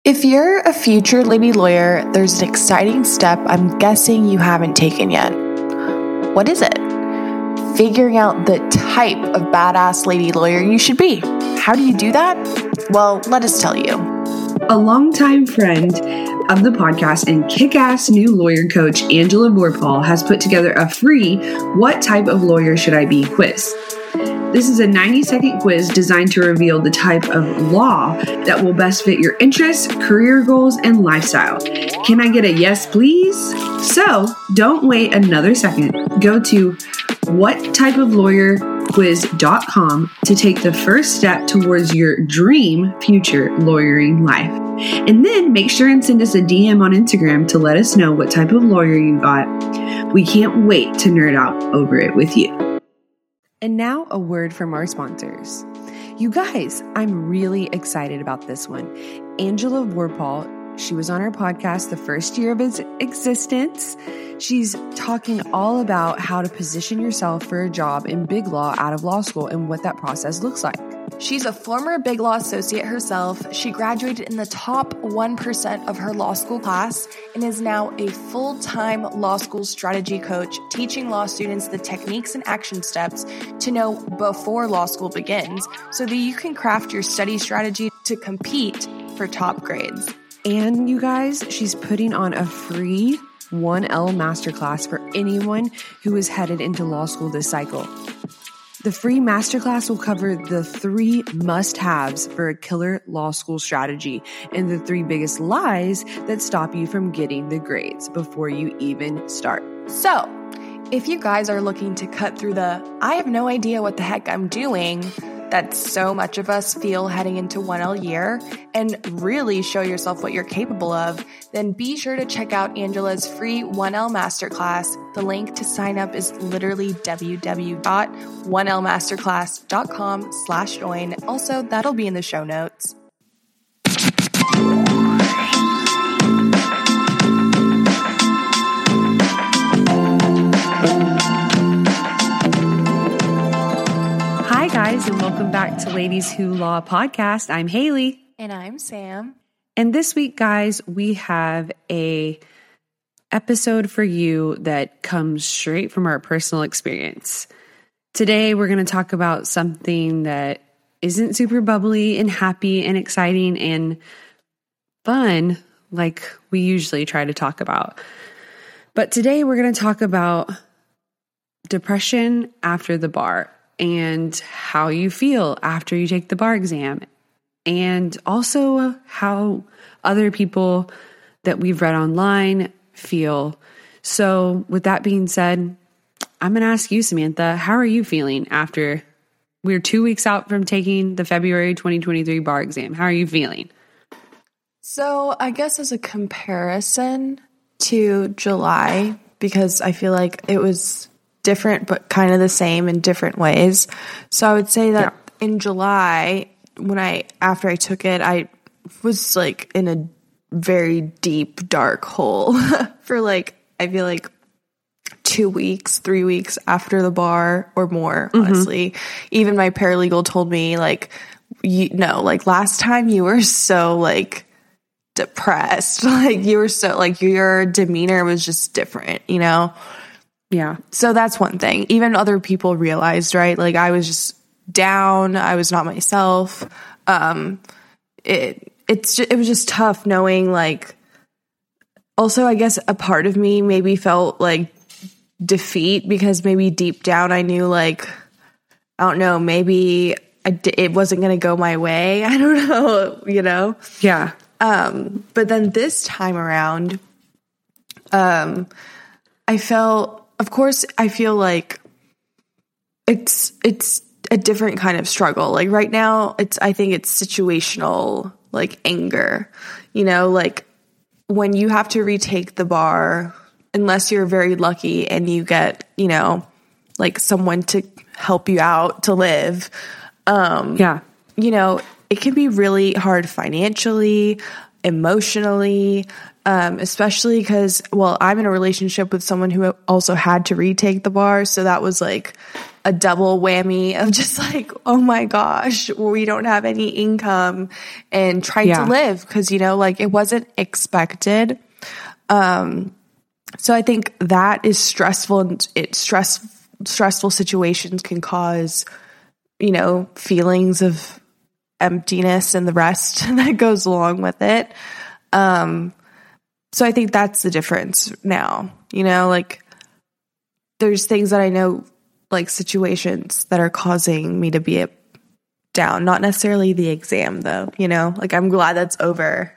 If you're a future lady lawyer, there's an exciting step I'm guessing you haven't taken yet. What is it? Figuring out the type of badass lady lawyer you should be. How do you do that? Well, let us tell you. A longtime friend of the podcast and kick-ass new lawyer coach, Angela Vorpahl, has put together a free What Type of Lawyer Should I Be quiz. This is a 90-second quiz designed to reveal the type of law that will best fit your interests, career goals, and lifestyle. Can I get a yes, please? So don't wait another second. Go to whattypeoflawyerquiz.com to take the first step towards your dream future lawyering life. And then make sure and send us a DM on Instagram to let us know what type of lawyer you got. We can't wait to nerd out over it with you. And now a word from our sponsors. You guys, I'm really excited about this one. Angela Vorpahl, she was on our podcast the first year of its existence. She's talking all about how to position yourself for a job in big law out of law school and what that process looks like. She's a former Big Law associate herself. She graduated in the top 1% of her law school class and is now a full-time law school strategy coach, teaching law students the techniques and action steps to know before law school begins so that you can craft your study strategy to compete for top grades. And you guys, she's putting on a free 1L masterclass for anyone who is headed into law school this cycle. The free masterclass will cover the 3 must-haves for a killer law school strategy and the 3 biggest lies that stop you from getting the grades before you even start. So, if you guys are looking to cut through the I have no idea what the heck I'm doing that so much of us feel heading into 1L year and really show yourself what you're capable of, then be sure to check out Angela's free 1L Masterclass. The link to sign up is literally www.1lmasterclass.com/join. Also, that'll be in the show notes. Hi guys, and welcome back to Ladies Who Law podcast. I'm Haley. And I'm Sam. And this week, guys, we have a episode for you that comes straight from our personal experience. Today, we're going to talk about something that isn't super bubbly and happy and exciting and fun like we usually try to talk about. But today, we're going to talk about depression after the bar and how you feel after you take the bar exam, and also how other people that we've read online feel. So with that being said, I'm going to ask you, Samantha, how are you feeling after we're 2 weeks out from taking the February 2023 bar exam? How are you feeling? So I guess as a comparison to July, because I feel like it was different but kind of the same in different ways. So I would say that in July, after I took it, I was like in a very deep, dark hole for like, I feel like 2 weeks, 3 weeks after the bar or more, honestly. Even my paralegal told me like, last time you were so like depressed, like you were so like your demeanor was just different, you know? Yeah. So that's one thing. Even other people realized, right? Like I was just down. I was not myself. It was just tough knowing like, also I guess a part of me maybe felt like defeat because maybe deep down I knew like, I don't know, maybe it wasn't going to go my way. I don't know, you know? Yeah. But then this time around, I feel like it's a different kind of struggle. Like right now, I think it's situational, like anger, you know, like when you have to retake the bar, unless you're very lucky and you get, you know, like someone to help you out to live. You know, it can be really hard financially, emotionally, especially because, well, I'm in a relationship with someone who also had to retake the bar. So that was like a double whammy of just like, oh my gosh, we don't have any income, and trying to live because, you know, like it wasn't expected. So I think that is stressful, and stressful situations can cause, you know, feelings of emptiness and the rest that goes along with it. So I think that's the difference now, you know, like there's things that I know, like situations that are causing me to be down, not necessarily the exam though, you know, like I'm glad that's over.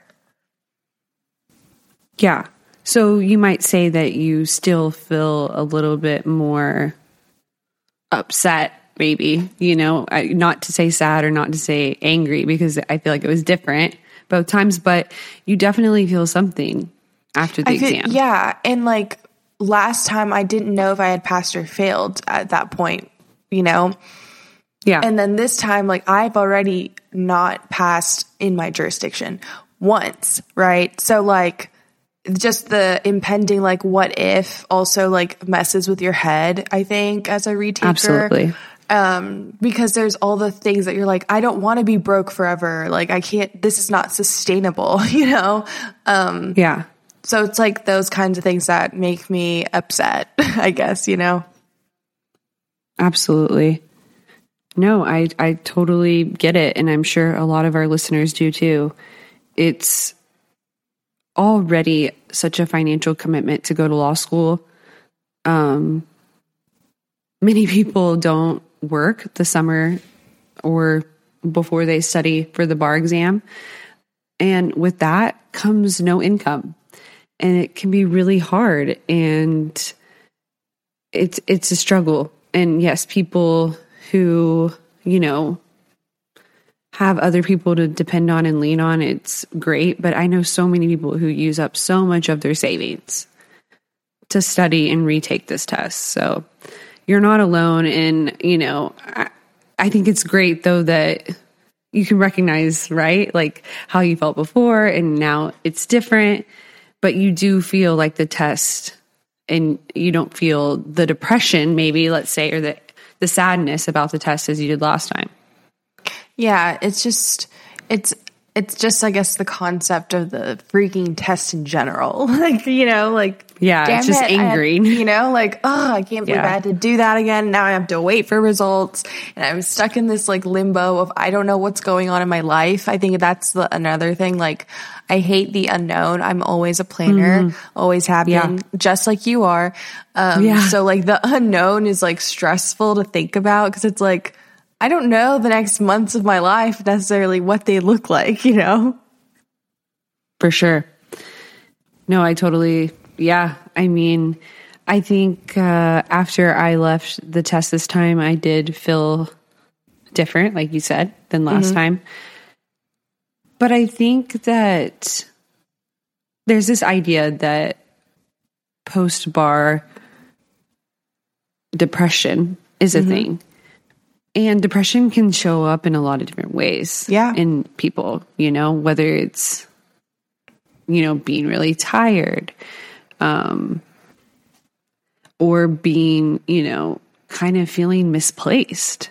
Yeah. So you might say that you still feel a little bit more upset, maybe, you know, not to say sad or not to say angry, because I feel like it was different both times, but you definitely feel something after the exam. Yeah. And like last time I didn't know if I had passed or failed at that point, you know? Yeah. And then this time, like I've already not passed in my jurisdiction once, right? So like just the impending, like, what if also like messes with your head, I think, as a retaker. Absolutely. Because there's all the things that you're like, I don't want to be broke forever. Like I can't, this is not sustainable, you know? Yeah. So it's like those kinds of things that make me upset, I guess, you know? Absolutely. No, I totally get it. And I'm sure a lot of our listeners do too. It's already such a financial commitment to go to law school. Many people don't work the summer or before they study for the bar exam. And with that comes no income. And it can be really hard, and it's a struggle. And yes, people who, you know, have other people to depend on and lean on, it's great. But I know so many people who use up so much of their savings to study and retake this test. So you're not alone. And, you know, I think it's great though that you can recognize, right? Like how you felt before and now it's different, but you do feel like the test, and you don't feel the depression, maybe, let's say, or the sadness about the test as you did last time. Yeah, it's just, I guess, the concept of the freaking test in general. Like, you know, like, yeah, it's just angry. You know, like, oh, I can't believe I had to do that again. Now I have to wait for results. And I'm stuck in this like limbo of, I don't know what's going on in my life. I think that's another thing. Like, I hate the unknown. I'm always a planner, always have been, just like you are. So like the unknown is like stressful to think about, because it's like, I don't know the next months of my life necessarily what they look like, you know? For sure. No, I totally, I mean, I think after I left the test this time, I did feel different, like you said, than last time. But I think that there's this idea that post-bar depression is a thing. And depression can show up in a lot of different ways in people, you know, whether it's, you know, being really tired, or being, you know, kind of feeling misplaced.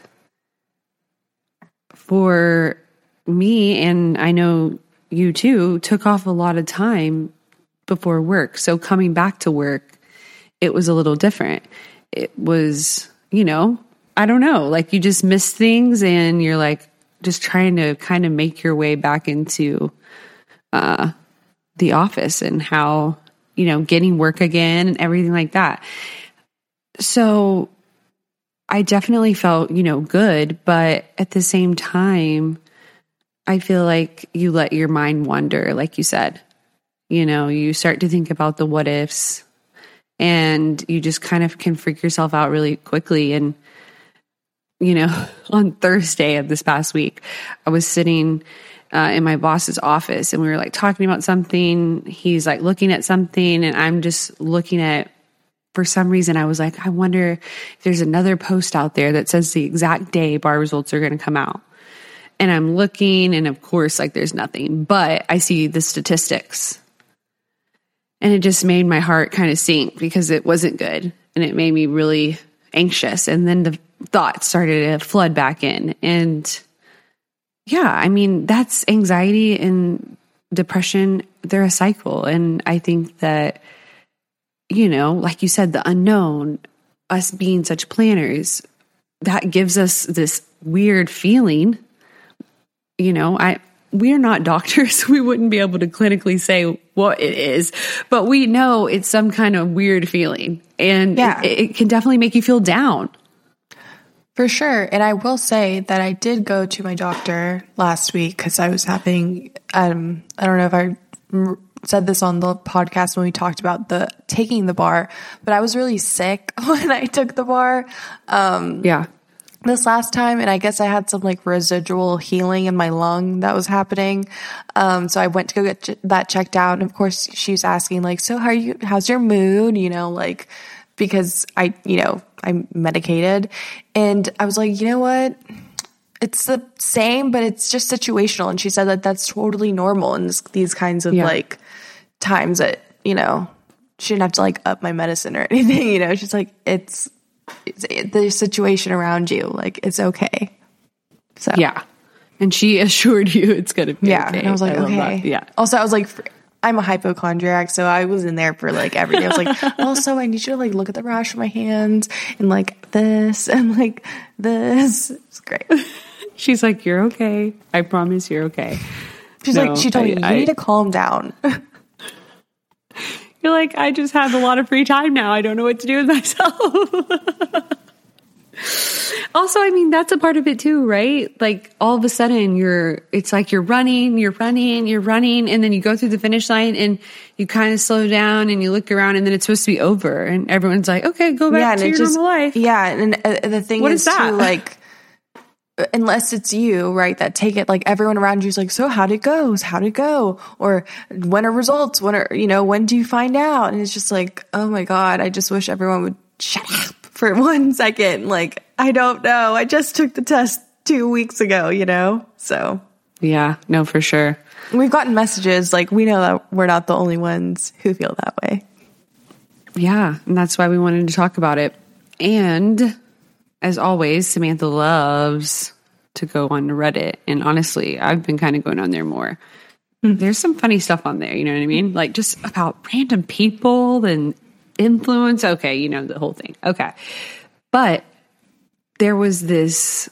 For me, and I know you too, took off a lot of time before work. So coming back to work, it was a little different. It was, you know, I don't know, like you just miss things and you're like just trying to kind of make your way back into the office and how, you know, getting work again and everything like that. So I definitely felt, you know, good, but at the same time, I feel like you let your mind wander, like you said. You know, you start to think about the what ifs, and you just kind of can freak yourself out really quickly. And, you know, on Thursday of this past week, I was sitting in my boss's office and we were like talking about something. He's like looking at something and I'm just looking at, for some reason, I was like, I wonder if there's another post out there that says the exact day bar results are going to come out. And I'm looking, and of course, like there's nothing, but I see the statistics. And it just made my heart kind of sink because it wasn't good. And it made me really, anxious, and then the thoughts started to flood back in. And yeah, I mean, that's anxiety and depression. They're a cycle. And I think that, you know, like you said, the unknown, us being such planners, that gives us this weird feeling. You know, we are not doctors. We wouldn't be able to clinically say what it is, but we know it's some kind of weird feeling, and it can definitely make you feel down. For sure. And I will say that I did go to my doctor last week because I was having, I don't know if I said this on the podcast when we talked about taking the bar, but I was really sick when I took the bar. This last time, and I guess I had some like residual healing in my lung that was happening. So I went to go get that checked out. And of course she's asking like, so how's your mood? You know, like, because I'm medicated, and I was like, you know what? It's the same, but it's just situational. And she said that that's totally normal in these kinds of like times that, you know, she didn't have to like up my medicine or anything, you know, she's like, it's the situation around you, like it's okay. So yeah, and she assured you it's gonna be okay. And I was like, okay. Yeah. Also, I was like, I'm a hypochondriac, so I was in there for like every day. I was like, also, I need you to like look at the rash on my hands and like this and like this. It's great. She's like, you're okay. I promise you're okay. She's like, she told me, you need to calm down. You're like, I just have a lot of free time now. I don't know what to do with myself. Also, I mean, that's a part of it too, right? Like all of a sudden it's like you're running, and then you go through the finish line and you kind of slow down and you look around and then it's supposed to be over and everyone's like, okay, go back to your normal life. Yeah. And the thing is too, like, unless it's you, right, that take it, like everyone around you is like, so how'd it go? Or when are results? When do you find out? And it's just like, oh my God, I just wish everyone would shut up for 1 second. Like, I don't know. I just took the test 2 weeks ago, you know? So. Yeah, no, for sure. We've gotten messages, like, we know that we're not the only ones who feel that way. Yeah, and that's why we wanted to talk about it. And as always, Samantha loves to go on Reddit. And honestly, I've been kind of going on there more. There's some funny stuff on there, you know what I mean? Like just about random people and influence. Okay, you know, the whole thing. Okay. But there was this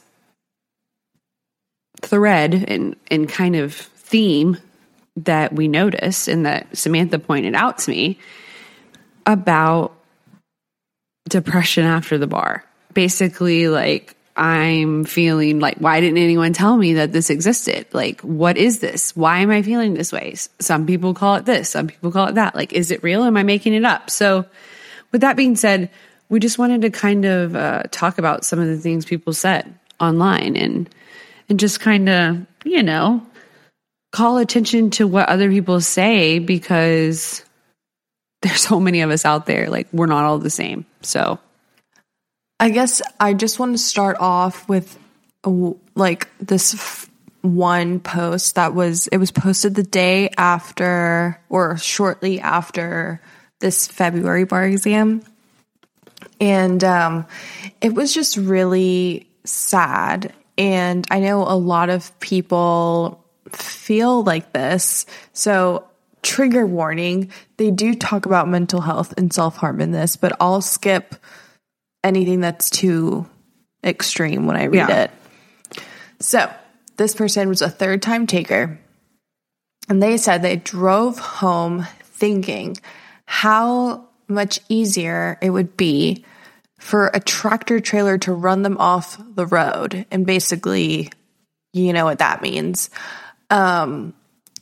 thread and kind of theme that we noticed and that Samantha pointed out to me about depression after the bar. Basically, like, I'm feeling like, why didn't anyone tell me that this existed? Like, what is this? Why am I feeling this way? Some people call it this. Some people call it that. Like, is it real? Am I making it up? So with that being said, we just wanted to kind of talk about some of the things people said online and just kind of, you know, call attention to what other people say because there's so many of us out there. Like, we're not all the same. So I guess I just want to start off with like this one post it was posted the day after or shortly after this February bar exam. And it was just really sad. And I know a lot of people feel like this. So trigger warning, they do talk about mental health and self-harm in this, but I'll skip anything that's too extreme when I read it. So this person was a third-time taker, and they said they drove home thinking how much easier it would be for a tractor trailer to run them off the road. And basically, you know what that means. And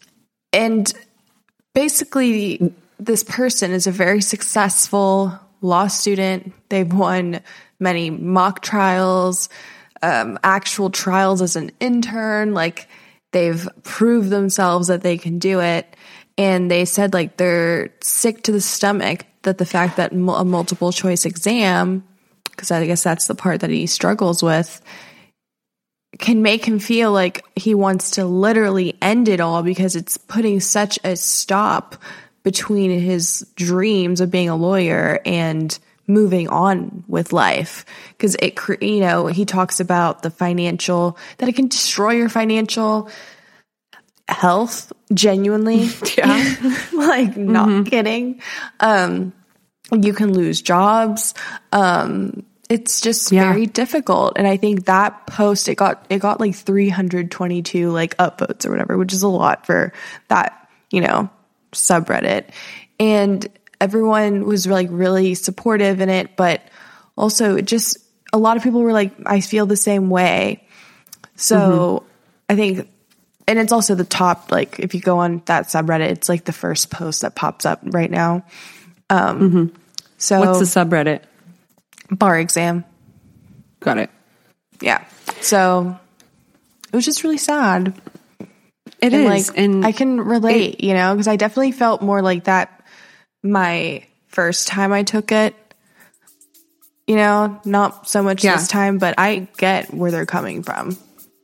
basically, this person is a very successful law student. They've won many mock trials, actual trials as an intern. Like, they've proved themselves that they can do it. And they said, like, they're sick to the stomach that the fact that a multiple choice exam, because I guess that's the part that he struggles with, can make him feel like he wants to literally end it all because it's putting such a stop between his dreams of being a lawyer and moving on with life. Because he talks about the financial, that it can destroy your financial health, genuinely. Yeah. Like, not kidding. You can lose jobs. It's just very difficult. And I think that post, it got like 322 like upvotes or whatever, which is a lot for that, subreddit. And everyone was like really supportive in it, but also a lot of people were like, I feel the same way. So I think, and it's also the top, like if you go on that subreddit, it's like the first post that pops up right now. So what's the subreddit? Bar exam. Got it. Yeah. So it was just really sad. It is. And I can relate, because I definitely felt more like that my first time I took it. Not so much this time, but I get where they're coming from.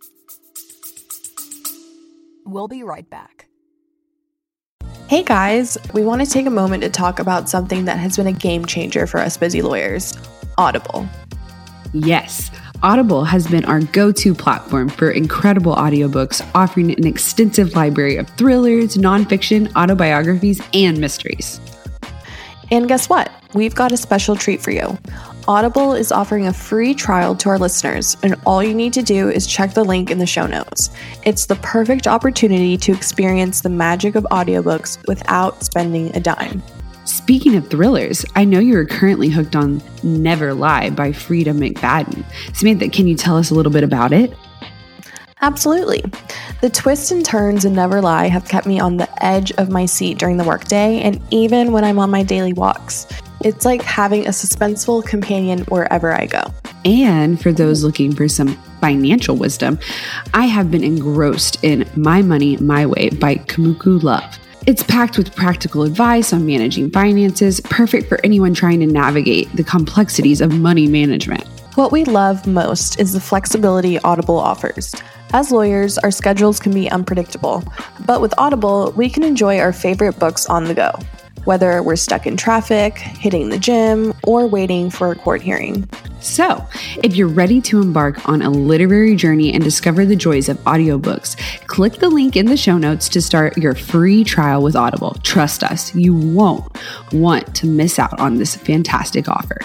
We'll be right back. Hey guys, we want to take a moment to talk about something that has been a game changer for us busy lawyers. Audible. Yes, Audible has been our go-to platform for incredible audiobooks, offering an extensive library of thrillers, nonfiction, autobiographies, and mysteries. And guess what? We've got a special treat for you. Audible is offering a free trial to our listeners, and all you need to do is check the link in the show notes. It's the perfect opportunity to experience the magic of audiobooks without spending a dime. Speaking of thrillers, I know you are currently hooked on Never Lie by Frida McFadden. Samantha, can you tell us a little bit about it? Absolutely. The twists and turns in Never Lie have kept me on the edge of my seat during the workday and even when I'm on my daily walks. It's like having a suspenseful companion wherever I go. And for those looking for some financial wisdom, I have been engrossed in My Money, My Way by Kumiko Love. It's packed with practical advice on managing finances, perfect for anyone trying to navigate the complexities of money management. What we love most is the flexibility Audible offers. As lawyers, our schedules can be unpredictable, but with Audible, we can enjoy our favorite books on the go, whether we're stuck in traffic, hitting the gym, or waiting for a court hearing. So, if you're ready to embark on a literary journey and discover the joys of audiobooks, click the link in the show notes to start your free trial with Audible. Trust us, you won't want to miss out on this fantastic offer.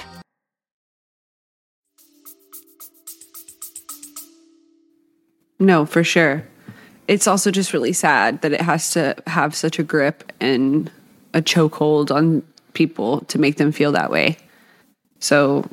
No, for sure. It's also just really sad that it has to have such a grip and a chokehold on people to make them feel that way. So,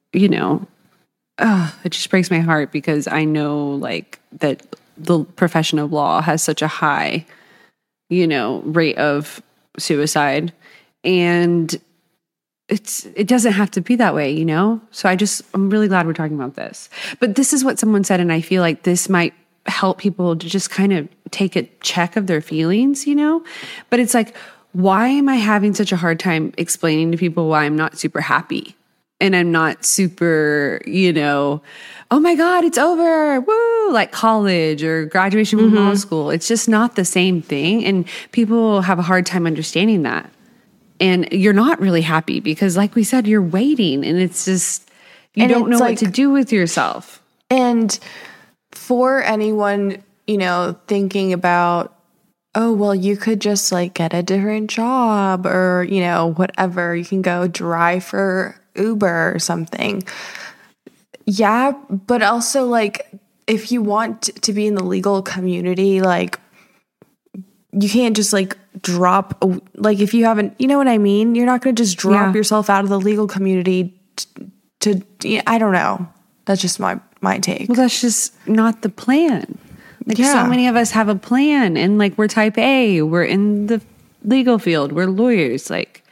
it just breaks my heart because I know like that the profession of law has such a high, rate of suicide, and it doesn't have to be that way, So I'm really glad we're talking about this. But this is what someone said, and I feel like this might help people to just kind of take a check of their feelings, But it's like, why am I having such a hard time explaining to people why I'm not super happy? And I'm not super, oh my God, it's over, woo, like college or graduation from law school. It's just not the same thing. And people have a hard time understanding that. And you're not really happy because, like we said, you're waiting and it's just, you don't know what to do with yourself. And for anyone, thinking about, oh, well, you could just like get a different job or, whatever. You can go drive for Uber or something. Yeah, but also like if you want to be in the legal community, like you can't just like drop, like if you haven't, you know what I mean? You're not going to just drop yourself out of the legal community to I don't know. That's just my take. Well, that's just not the plan. Like so many of us have a plan and like we're type A, we're in the legal field, we're lawyers. Like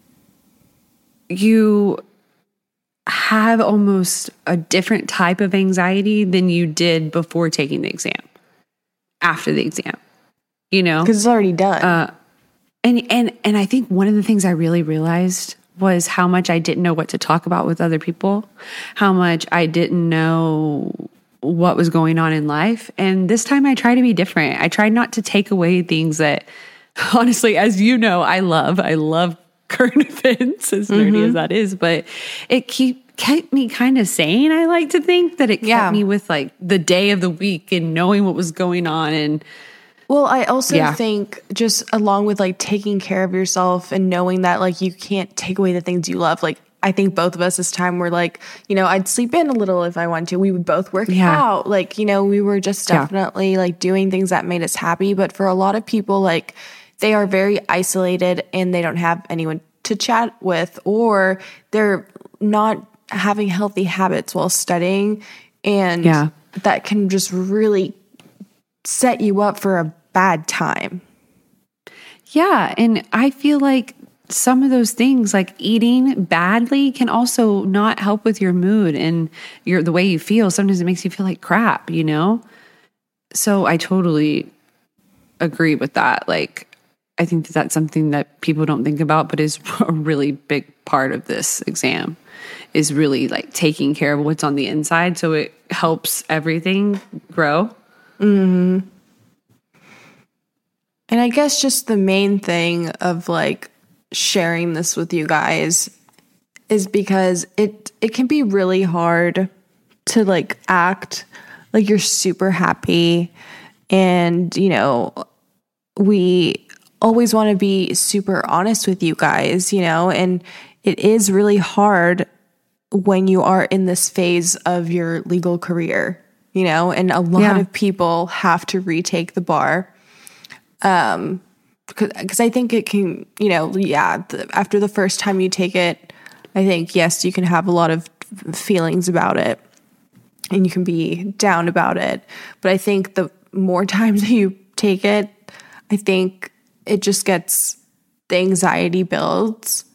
you have almost a different type of anxiety than you did before taking the exam, after the exam, because it's already done. And I think one of the things I really realized was how much I didn't know what to talk about with other people, how much I didn't know what was going on in life. And this time I try to be different. I tried not to take away things that honestly, as you know, I love current events, as nerdy as that is, but it kept me kind of sane. I like to think that it kept me with like the day of the week and knowing what was going on. And well, I also think just along with like taking care of yourself and knowing that like you can't take away the things you love. Like I think both of us this time were like, you know, I'd sleep in a little if I wanted to. We would both work out. Like, you know, we were just definitely like doing things that made us happy. But for a lot of people, like they are very isolated and they don't have anyone to chat with, or they're not having healthy habits while studying. And that can just really set you up for a bad time. Yeah. And I feel like some of those things like eating badly can also not help with your mood and the way you feel. Sometimes it makes you feel like crap, you know? So I totally agree with that. Like, I think that that's something that people don't think about, but is a really big part of this exam, is really like taking care of what's on the inside. So it helps everything grow. And I guess just the main thing of like sharing this with you guys is because it can be really hard to like act like you're super happy. And, you know, we always want to be super honest with you guys, you know, and it is really hard when you are in this phase of your legal career, you know, and a lot of people have to retake the bar. Because I think it can, you know, after the first time you take it, I think, yes, you can have a lot of feelings about it and you can be down about it. But I think the more times you take it, I think it just gets, the anxiety builds.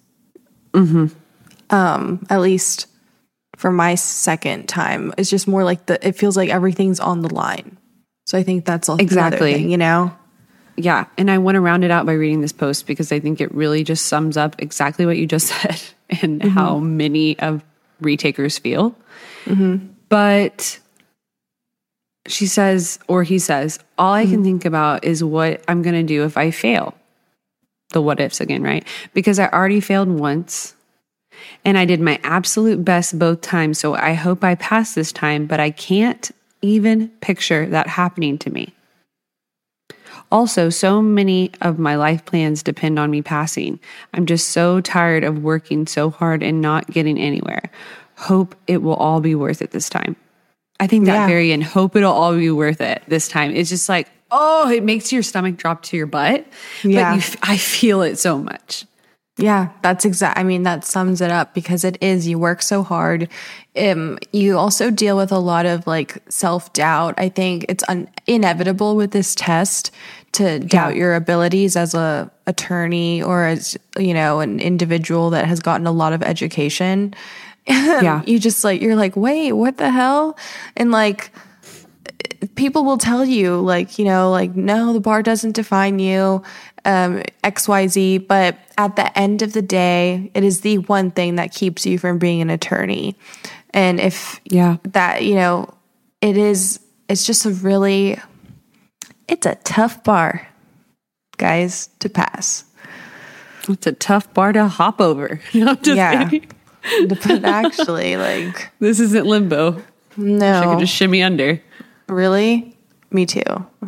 At least for my second time, it's just more like it feels like everything's on the line. So I think that's also another thing, you know? Yeah. And I want to round it out by reading this post because I think it really just sums up exactly what you just said and how many of retakers feel. But she says, or he says, all I can think about is what I'm going to do if I fail. The what ifs again, right? Because I already failed once and I did my absolute best both times. So I hope I pass this time, but I can't even picture that happening to me. Also, so many of my life plans depend on me passing. I'm just so tired of working so hard and not getting anywhere. Hope it will all be worth it this time. I think that very end, hope it'll all be worth it this time. It's just like, oh, it makes your stomach drop to your butt. But I feel it so much. Yeah, that's I mean, that sums it up because it is, you work so hard. You also deal with a lot of like self-doubt. I think it's inevitable with this test to doubt your abilities as a attorney or as, you know, an individual that has gotten a lot of education. You just like, you're like, wait, what the hell? And like, people will tell you like, you know, like, no, the bar doesn't define you, XYZ. But at the end of the day, it is the one thing that keeps you from being an attorney. And if that, you know, it's just it's a tough bar, guys, to pass. It's a tough bar to hop over. But actually, like, this isn't limbo. No. I could just shimmy under. Really? Me too.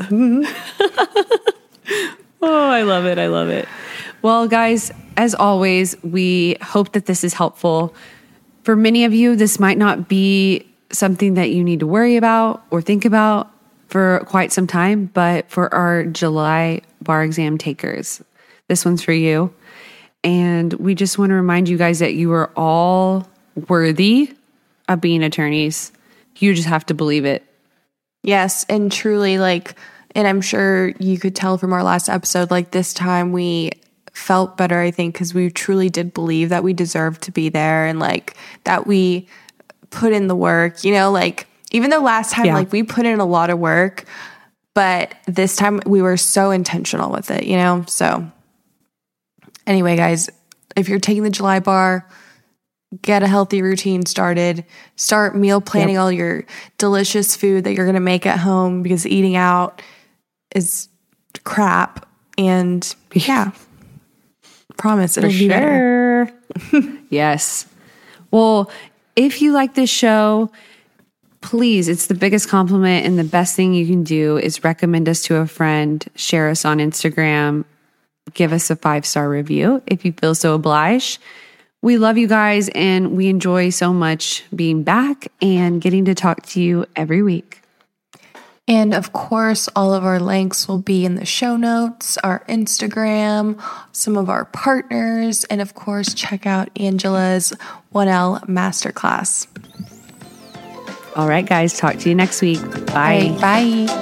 Oh, I love it. I love it. Well, guys, as always, we hope that this is helpful. For many of you, this might not be something that you need to worry about or think about for quite some time, but for our July bar exam takers, this one's for you. And we just want to remind you guys that you are all worthy of being attorneys. You just have to believe it. Yes, and truly, like, and I'm sure you could tell from our last episode, like this time we felt better, I think, because we truly did believe that we deserved to be there and like that we put in the work, you know, like even though last time, like we put in a lot of work, but this time we were so intentional with it, you know? So anyway, guys, if you're taking the July bar, get a healthy routine started. Start meal planning all your delicious food that you're going to make at home because eating out is crap. And Promise For it'll be better. sure. Yes. Well, if you like this show, please, it's the biggest compliment and the best thing you can do is recommend us to a friend, share us on Instagram, give us a 5-star review if you feel so obliged. We love you guys and we enjoy so much being back and getting to talk to you every week. And of course, all of our links will be in the show notes, our Instagram, some of our partners, and of course, check out Angela's 1L Masterclass. All right, guys, talk to you next week. Bye. Bye.